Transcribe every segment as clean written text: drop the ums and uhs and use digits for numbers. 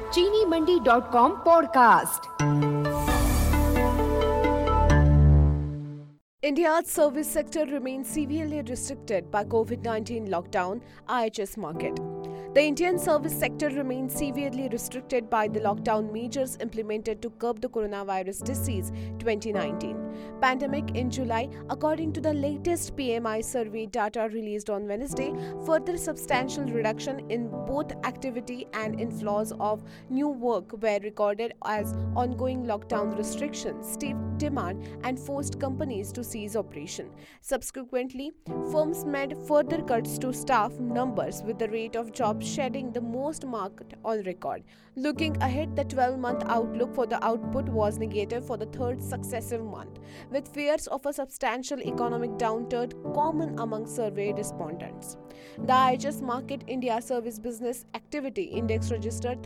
चीनीमंडी.com podcast. India's service sector remains severely restricted by COVID-19 lockdown, IHS market. The Indian service sector remains severely restricted by the lockdown measures implemented to curb the coronavirus disease 2019 pandemic in July. According to the latest PMI survey data released on Wednesday, further substantial reduction in both activity and inflows of new work were recorded as ongoing lockdown restrictions, stiff demand, and forced companies to cease operation. Subsequently, firms made further cuts to staff numbers, with the rate of job shedding the most marked on record. Looking ahead, the 12-month outlook for the output was negative for the third successive month, with fears of a substantial economic downturn common among survey respondents. The IHS Markit India Service Business Activity Index registered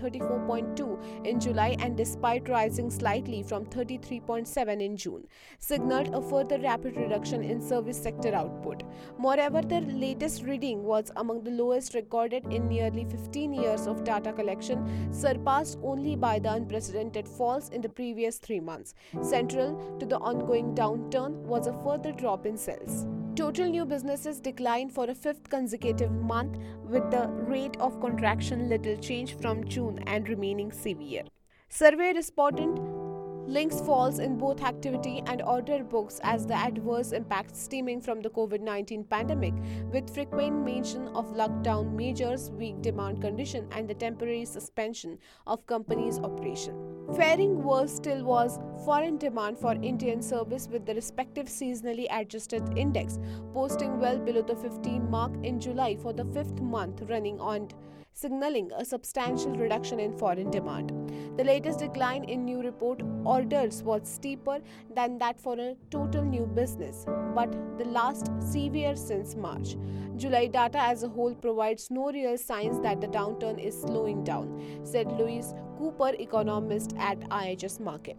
34.2 in July, and despite rising slightly from 33.7 in June, signaled a further rapid reduction in service sector output. Moreover, the latest reading was among the lowest recorded in nearly 15 years of data collection, surpassed only by the unprecedented falls in the previous 3 months. Central to the ongoing downturn was a further drop in sales. Total new businesses declined for a fifth consecutive month, with the rate of contraction little changed from June and remaining severe. Survey respondent links falls in both activity and order books as the adverse impact stemming from the COVID-19 pandemic, with frequent mention of lockdown measures, weak demand condition, and the temporary suspension of companies' operation. Faring worse still was foreign demand for Indian service, with the respective seasonally adjusted index posting well below the 15 mark in July for the fifth month running on, signaling a substantial reduction in foreign demand. The latest decline in new report orders was steeper than that for a total new business, but the last severe since March. July data as a whole provides no real signs that the downturn is slowing down, said Louis Cooper, economist at IHS Markit.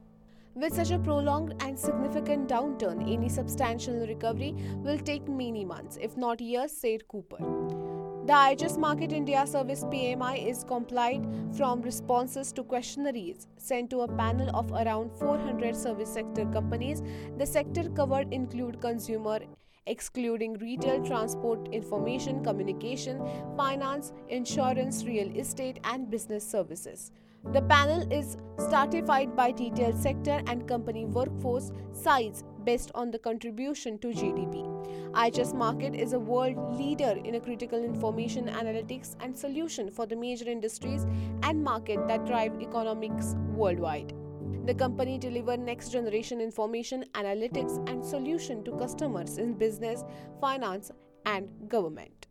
With such a prolonged and significant downturn, any substantial recovery will take many months, if not years, said Cooper. The IHS Markit India Service PMI is compiled from responses to questionnaires sent to a panel of around 400 service sector companies. The sector covered include consumer, excluding retail, transport, information, communication, finance, insurance, real estate, and business services. The panel is stratified by detailed sector and company workforce size based on the contribution to GDP. IHS Markit is a world leader in a critical information analytics and solution for the major industries and market that drive economics worldwide. The company delivers next-generation information analytics and solution to customers in business, finance, and government.